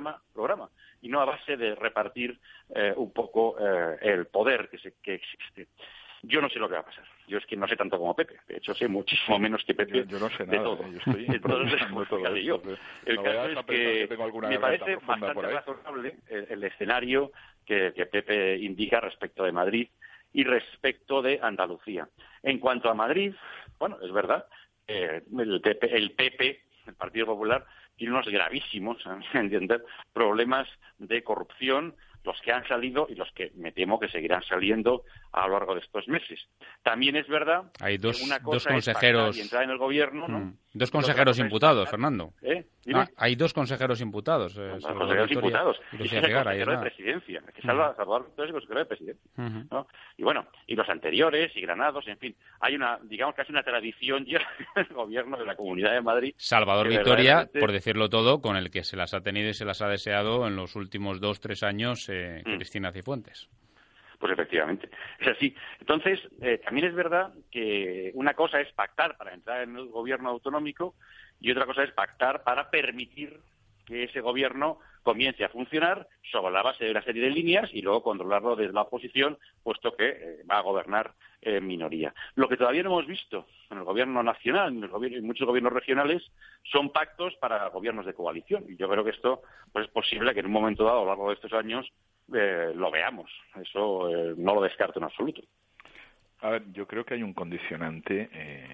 y no a base de repartir un poco el poder que existe. Yo no sé lo que va a pasar. Yo es que no sé tanto como Pepe. De hecho, sé muchísimo menos que Pepe. Yo no sé nada. De todo. Yo estoy Entonces, todo yo. El caso es que me parece bastante razonable el escenario que Pepe indica respecto de Madrid y respecto de Andalucía. En cuanto a Madrid, bueno, es verdad, el PP, el Partido Popular, tiene unos gravísimos, a mi entender, problemas de corrupción, los que han salido y los que me temo que seguirán saliendo a lo largo de estos meses. También es verdad hay dos consejeros es y entrar en el gobierno, ¿no? Dos consejeros imputados, Fernando. Hay dos consejeros imputados. Consejeros imputados. Y es el consejero de presidencia, que Salvador Victoria es el consejero de presidencia. ¿No? Y bueno, y los anteriores, y Granados, en fin, hay digamos que es una tradición ya del gobierno de la Comunidad de Madrid. Salvador Victoria, por decirlo todo, con el que se las ha tenido y se las ha deseado en los últimos 2-3 años Cristina Cifuentes. Pues efectivamente, es así. Entonces, también es verdad que una cosa es pactar para entrar en el gobierno autonómico y otra cosa es pactar para permitir que ese gobierno comience a funcionar sobre la base de una serie de líneas y luego controlarlo desde la oposición, puesto que va a gobernar en minoría. Lo que todavía no hemos visto en el gobierno nacional, en muchos gobiernos regionales, son pactos para gobiernos de coalición. Y yo creo que esto pues es posible que en un momento dado, a lo largo de estos años, lo veamos. Eso no lo descarto en absoluto. A ver, yo creo que hay un condicionante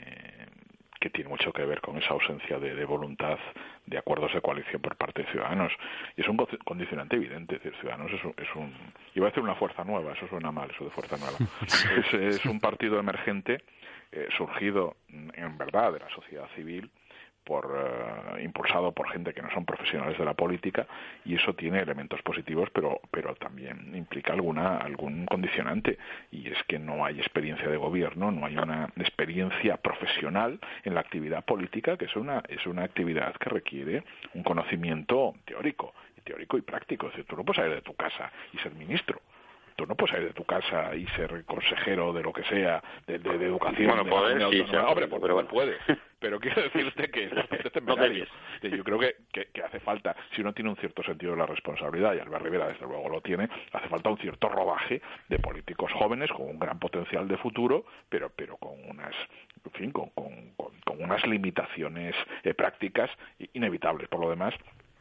que tiene mucho que ver con esa ausencia de voluntad de acuerdos de coalición por parte de Ciudadanos. Y es un condicionante evidente. Es decir, Ciudadanos es un... Iba a decir una fuerza nueva, eso suena mal, eso de fuerza nueva. Es un partido emergente surgido, en verdad, de la sociedad civil, impulsado por gente que no son profesionales de la política, y eso tiene elementos positivos, pero también implica algún condicionante, y es que no hay experiencia de gobierno, no hay una experiencia profesional en la actividad política, que es una actividad que requiere un conocimiento teórico y práctico. Es decir, tú no puedes salir de tu casa y ser ministro. Tú no puedes salir de tu casa y ser consejero de lo que sea, de educación. Bueno, poder, sí, hombre, pero bueno, puede. Pero quiero decirte que es bastante temerario. Yo creo que hace falta, si uno tiene un cierto sentido de la responsabilidad, y Albert Rivera desde luego lo tiene, hace falta un cierto rodaje de políticos jóvenes con un gran potencial de futuro, pero con unas, en fin, con unas limitaciones prácticas inevitables. Por lo demás,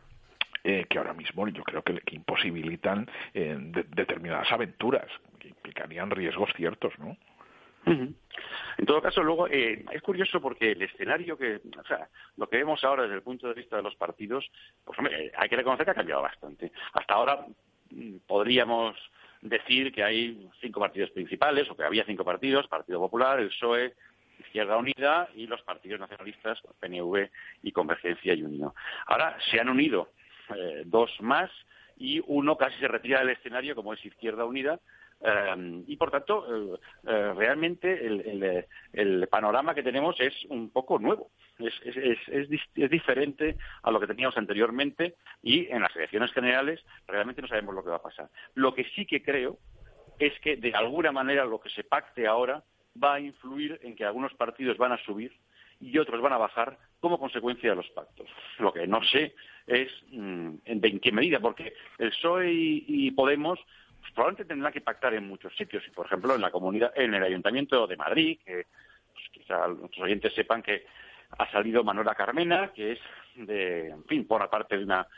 que ahora mismo yo creo que imposibilitan determinadas aventuras que implicarían riesgos ciertos, ¿no? Uh-huh. En todo caso, luego es curioso porque el escenario lo que vemos ahora desde el punto de vista de los partidos, pues hombre, hay que reconocer que ha cambiado bastante. Hasta ahora podríamos decir que hay 5 partidos principales, o que había 5 partidos: Partido Popular, el PSOE, Izquierda Unida y los partidos nacionalistas, PNV y Convergencia y Unió. Ahora se han unido 2 más, y uno casi se retira del escenario, como es Izquierda Unida, y por tanto realmente el panorama que tenemos es un poco nuevo, es diferente a lo que teníamos anteriormente, y en las elecciones generales realmente no sabemos lo que va a pasar. Lo que sí que creo es que de alguna manera lo que se pacte ahora va a influir en que algunos partidos van a subir y otros van a bajar como consecuencia de los pactos. Lo que no sé es en qué medida, porque el PSOE y Podemos pues, probablemente tendrán que pactar en muchos sitios. Por ejemplo, en el Ayuntamiento de Madrid, que pues, quizá nuestros oyentes sepan que ha salido Manuela Carmena, que es por parte de una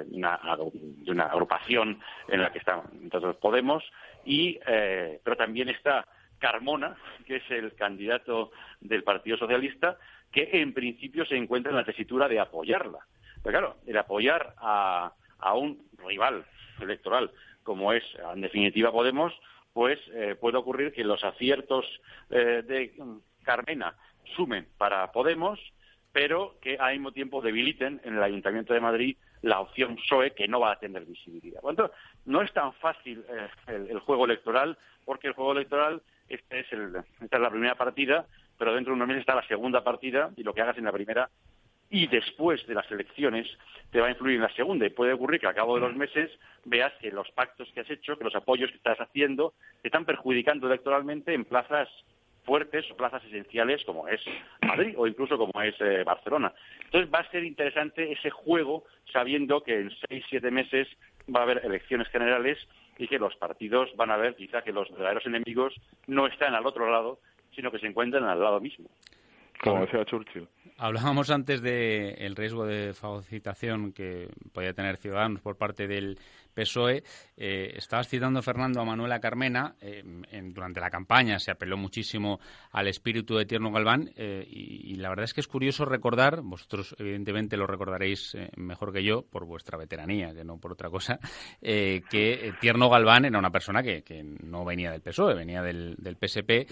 agrupación en la que están entonces Podemos, pero también está Carmona, que es el candidato del Partido Socialista, que en principio se encuentra en la tesitura de apoyarla. Pero claro, el apoyar a un rival electoral como es, en definitiva, Podemos, pues puede ocurrir que los aciertos de Carmena sumen para Podemos, pero que al mismo tiempo debiliten en el Ayuntamiento de Madrid la opción PSOE, que no va a tener visibilidad. Por lo tanto, no es tan fácil el juego electoral, porque el juego electoral esta es la primera partida, pero dentro de unos meses está la segunda partida, y lo que hagas en la primera y después de las elecciones te va a influir en la segunda, y puede ocurrir que al cabo de los meses veas que los pactos que has hecho, que los apoyos que estás haciendo, te están perjudicando electoralmente en plazas fuertes o plazas esenciales como es Madrid o incluso como es Barcelona. Entonces va a ser interesante ese juego, sabiendo que en 6-7 meses va a haber elecciones generales y que los partidos van a ver quizá que los verdaderos enemigos no están al otro lado, sino que se encuentran al lado mismo. Como decía Churchill. Hablábamos antes del riesgo de fagocitación que podía tener Ciudadanos por parte del PSOE. Estabas citando, Fernando, a Manuela Carmena. Durante la campaña se apeló muchísimo al espíritu de Tierno Galván, y la verdad es que es curioso recordar, vosotros evidentemente lo recordaréis mejor que yo por vuestra veteranía, que no por otra cosa, que Tierno Galván era una persona que no venía del PSOE, venía del PSP.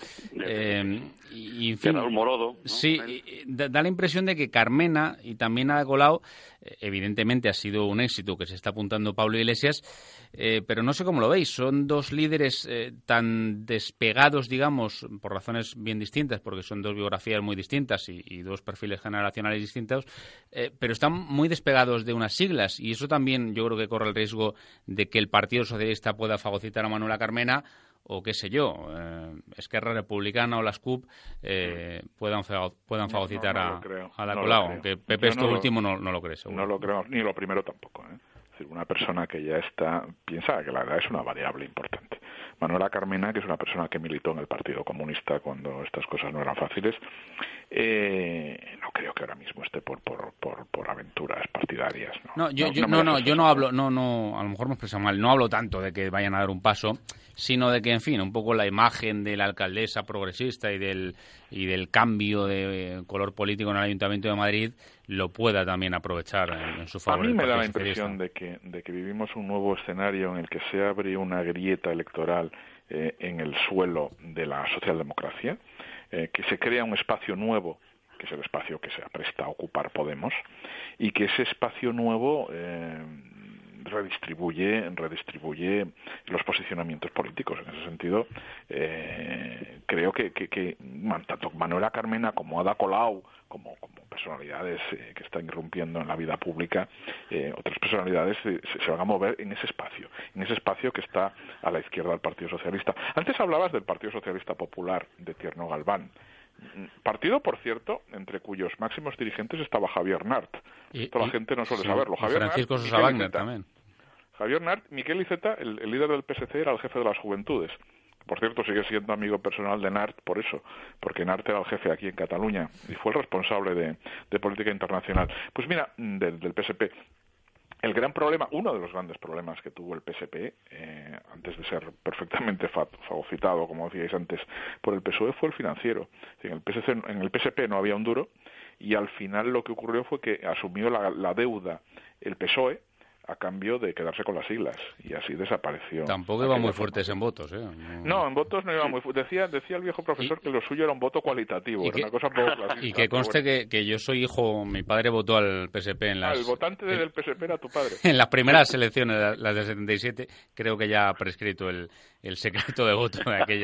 Y en fin, Raúl Morodo, ¿no? Sí, da la impresión de que Carmena y también Ada Colau, evidentemente ha sido un éxito que se está apuntando Pablo Iglesias, pero no sé cómo lo veis. Son 2 líderes tan despegados, digamos, por razones bien distintas, porque son 2 biografías muy distintas y 2 perfiles generacionales distintos, pero están muy despegados de unas siglas, y eso también yo creo que corre el riesgo de que el Partido Socialista pueda fagocitar a Manuela Carmena, o qué sé yo, Esquerra Republicana o las CUP puedan fagocitar a Ada Colau, aunque Pepe esto último no lo cree, seguro. No lo creo, ni lo primero tampoco, ¿eh? Es decir, una persona que ya piensa que la edad es una variable importante. Manuela Carmena, que es una persona que militó en el Partido Comunista cuando estas cosas no eran fáciles, no creo que ahora mismo esté por aventuras partidarias. Yo no hablo, a lo mejor me expreso mal, no hablo tanto de que vayan a dar un paso, sino de que, en fin, un poco la imagen de la alcaldesa progresista y del cambio de color político en el Ayuntamiento de Madrid lo pueda también aprovechar en su favor. A mí me da la impresión de que vivimos un nuevo escenario en el que se abre una grieta electoral en el suelo de la socialdemocracia, que se crea un espacio nuevo, que es el espacio que se apresta a ocupar Podemos, y que ese espacio nuevo redistribuye los posicionamientos políticos. En ese sentido, creo que tanto Manuela Carmena como Ada Colau, como personalidades que están irrumpiendo en la vida pública, otras personalidades se van a mover en ese espacio que está a la izquierda del Partido Socialista. Antes hablabas del Partido Socialista Popular de Tierno Galván. Partido, por cierto, entre cuyos máximos dirigentes estaba Javier Nart. Esto la gente no suele saberlo. Javier Francisco Sosa Wagner también. Javier Nart, Miquel Iceta, el líder del PSC, era el jefe de las Juventudes. Por cierto, sigue siendo amigo personal de Nart por eso, porque Nart era el jefe aquí en Cataluña y fue el responsable de política internacional. Pues mira, del PSP, el gran problema, uno de los grandes problemas que tuvo el PSP, antes de ser perfectamente fagocitado, como decíais antes, por el PSOE, fue el financiero. En el PSP no había un duro, y al final lo que ocurrió fue que asumió la deuda el PSOE, a cambio de quedarse con las siglas, y así desapareció. Tampoco iba muy fuertes en votos, ¿eh? No, en votos no iba muy fuertes. Decía el viejo profesor que lo suyo era un voto cualitativo, era una cosa poco clasista. Y que conste que yo soy hijo, mi padre votó al PSP en las... el votante del PSP era tu padre. En las primeras elecciones, las del 77, creo que ya ha prescrito el secreto de voto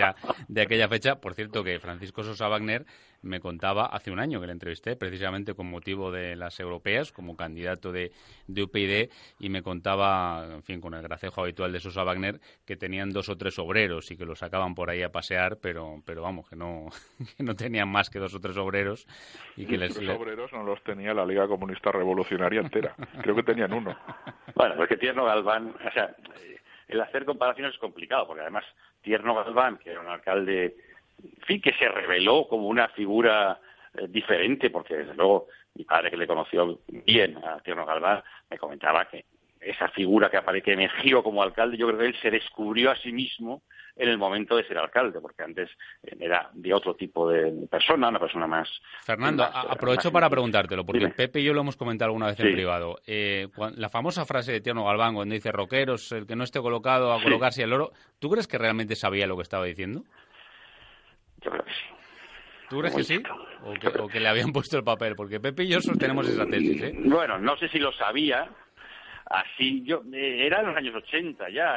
de aquella fecha. Por cierto, que Francisco Sosa Wagner me contaba hace un año que le entrevisté, precisamente con motivo de las europeas, como candidato de UPyD, y me contaba, en fin, con el gracejo habitual de Sosa Wagner, que tenían 2 o 3 obreros y que los sacaban por ahí a pasear, pero vamos, que no tenían más que 2 o 3 obreros. Y que los obreros no los tenía la Liga Comunista Revolucionaria entera. Creo que tenían 1. Bueno, pues que Tierno Galván, o sea, el hacer comparaciones es complicado, porque además Tierno Galván, que era un alcalde, en fin, que se reveló como una figura diferente, porque desde luego mi padre, que le conoció bien a Tierno Galván, me comentaba que esa figura que emergió como alcalde, yo creo que él se descubrió a sí mismo en el momento de ser alcalde, porque antes era de otro tipo de persona, una persona más... Fernando, aprovecho para preguntártelo, porque Pepe y yo lo hemos comentado alguna vez en privado. La famosa frase de Tierno Galván, cuando dice roqueros, el que no esté colocado a colocarse el loro, ¿tú crees que realmente sabía lo que estaba diciendo? Yo creo que sí. ¿Tú crees que sí? ¿O que le habían puesto el papel? Porque Pepe y yo sostenemos esa tesis, ¿eh? Bueno, no sé si lo sabía. Así, era en los años 80 ya,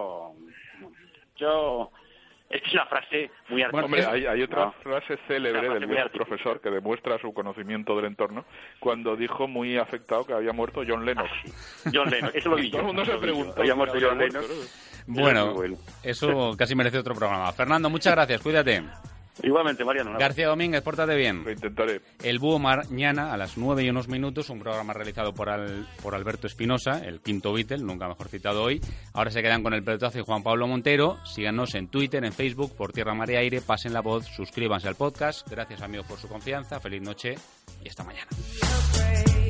es que es una frase muy artística. Hombre, hay otra frase célebre del viejo profesor que demuestra su conocimiento del entorno, cuando dijo muy afectado que había muerto John Lennox. John Lennox, eso lo vi yo. Todo el mundo se preguntó. Había muerto John Lennox. Bueno, eso casi merece otro programa. Fernando, muchas gracias, cuídate. Igualmente, Mariano. García Domínguez, pórtate bien. Lo intentaré. El Búho mañana a las 9:01, un programa realizado por Alberto Espinosa, el quinto Beatle, nunca mejor citado hoy. Ahora se quedan con el pelotazo y Juan Pablo Montero. Síganos en Twitter, en Facebook, por Tierra, Mar y Aire. Pasen la voz, suscríbanse al podcast. Gracias, amigos, por su confianza. Feliz noche y hasta mañana.